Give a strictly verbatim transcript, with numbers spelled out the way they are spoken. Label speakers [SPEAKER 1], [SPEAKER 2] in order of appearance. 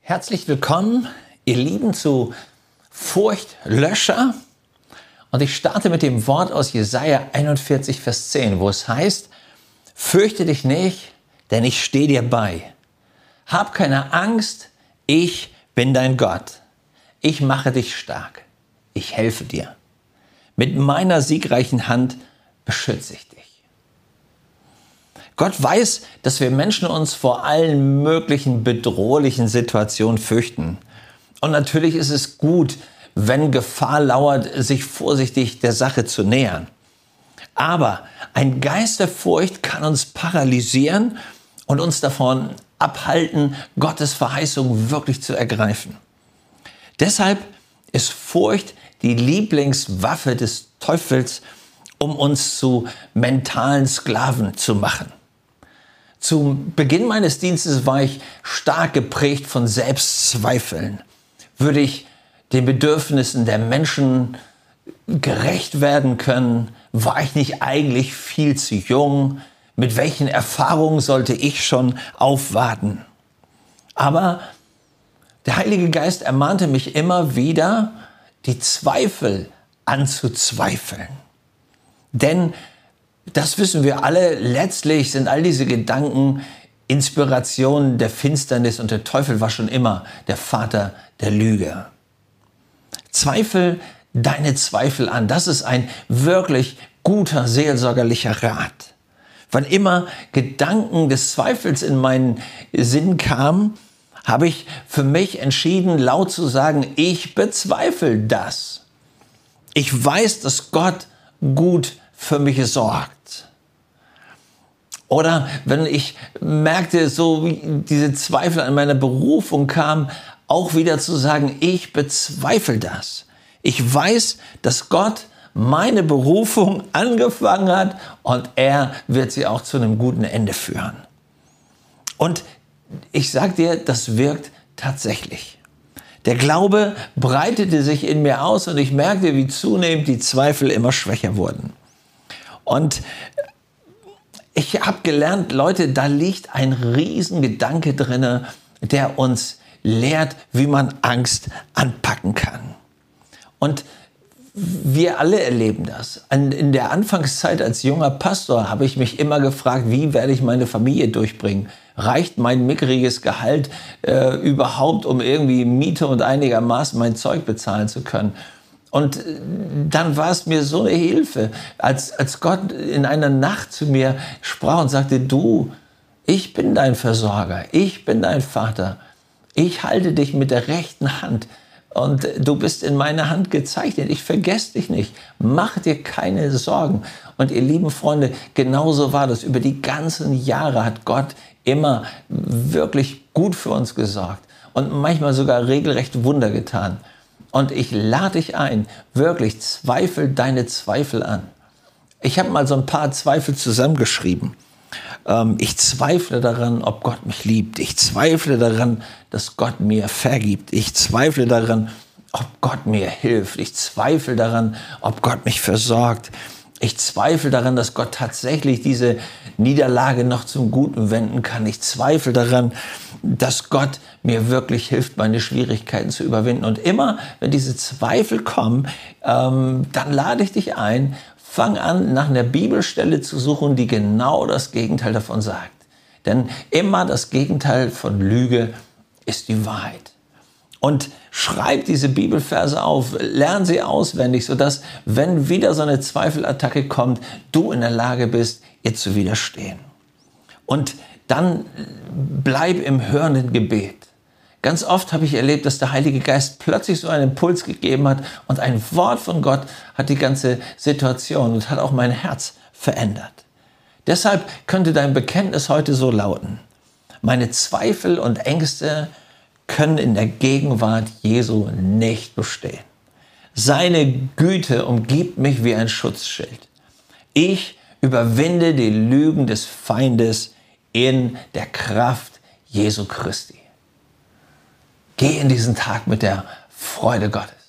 [SPEAKER 1] Herzlich willkommen, ihr Lieben, zu Furchtlöscher. Und ich starte mit dem Wort aus Jesaja einundvierzig, Vers zehn, wo es heißt: Fürchte dich nicht, denn ich stehe dir bei. Hab keine Angst, ich bin dein Gott. Ich mache dich stark. Ich helfe dir. Mit meiner siegreichen Hand beschütze ich dich. Gott weiß, dass wir Menschen uns vor allen möglichen bedrohlichen Situationen fürchten. Und natürlich ist es gut, wenn Gefahr lauert, sich vorsichtig der Sache zu nähern. Aber ein Geist der Furcht kann uns paralysieren und uns davon abhalten, Gottes Verheißung wirklich zu ergreifen. Deshalb ist Furcht die Lieblingswaffe des Teufels, um uns zu mentalen Sklaven zu machen. Zum Beginn meines Dienstes war ich stark geprägt von Selbstzweifeln. Würde ich den Bedürfnissen der Menschen gerecht werden können? War ich nicht eigentlich viel zu jung? Mit welchen Erfahrungen sollte ich schon aufwarten? Aber der Heilige Geist ermahnte mich immer wieder, die Zweifel anzuzweifeln. Denn das wissen wir alle, letztlich sind all diese Gedanken Inspirationen der Finsternis und der Teufel war schon immer der Vater der Lüge. Zweifel deine Zweifel an. Das ist ein wirklich guter seelsorgerlicher Rat. Wann immer Gedanken des Zweifels in meinen Sinn kamen, habe ich für mich entschieden, laut zu sagen: Ich bezweifle das. Ich weiß, dass Gott gut für mich sorgt. Oder wenn ich merkte, so wie diese Zweifel an meiner Berufung kamen, auch wieder zu sagen: Ich bezweifle das. Ich weiß, dass Gott meine Berufung angefangen hat und er wird sie auch zu einem guten Ende führen. Und ich sage dir, das wirkt tatsächlich. Der Glaube breitete sich in mir aus und ich merkte, wie zunehmend die Zweifel immer schwächer wurden. Und ich habe gelernt, Leute, da liegt ein Riesengedanke drin, der uns lehrt, wie man Angst anpacken kann. Und wir alle erleben das. In der Anfangszeit als junger Pastor habe ich mich immer gefragt, wie werde ich meine Familie durchbringen? Reicht mein mickriges Gehalt äh, überhaupt, um irgendwie Miete und einigermaßen mein Zeug bezahlen zu können? Und dann war es mir so eine Hilfe, als, als Gott in einer Nacht zu mir sprach und sagte: Du, ich bin dein Versorger, ich bin dein Vater, ich halte dich mit der rechten Hand und du bist in meine Hand gezeichnet, ich vergesse dich nicht, mach dir keine Sorgen. Und ihr lieben Freunde, genauso war das. Über die ganzen Jahre hat Gott immer wirklich gut für uns gesorgt und manchmal sogar regelrecht Wunder getan. Und ich lade dich ein, wirklich, zweifel deine Zweifel an. Ich habe mal so ein paar Zweifel zusammengeschrieben. Ähm, ich zweifle daran, ob Gott mich liebt. Ich zweifle daran, dass Gott mir vergibt. Ich zweifle daran, ob Gott mir hilft. Ich zweifle daran, ob Gott mich versorgt. Ich zweifle daran, dass Gott tatsächlich diese Niederlage noch zum Guten wenden kann. Ich zweifle daran, dass Gott mir wirklich hilft, meine Schwierigkeiten zu überwinden. Und immer, wenn diese Zweifel kommen, ähm, dann lade ich dich ein, fang an, nach einer Bibelstelle zu suchen, die genau das Gegenteil davon sagt. Denn immer das Gegenteil von Lüge ist die Wahrheit. Und schreib diese Bibelverse auf, lern sie auswendig, sodass, wenn wieder so eine Zweifelattacke kommt, du in der Lage bist, ihr zu widerstehen. Und dann bleib im hörenden Gebet. Ganz oft habe ich erlebt, dass der Heilige Geist plötzlich so einen Impuls gegeben hat und ein Wort von Gott hat die ganze Situation und hat auch mein Herz verändert. Deshalb könnte dein Bekenntnis heute so lauten: Meine Zweifel und Ängste können in der Gegenwart Jesu nicht bestehen. Seine Güte umgibt mich wie ein Schutzschild. Ich überwinde die Lügen des Feindes in der Kraft Jesu Christi. Geh in diesen Tag mit der Freude Gottes.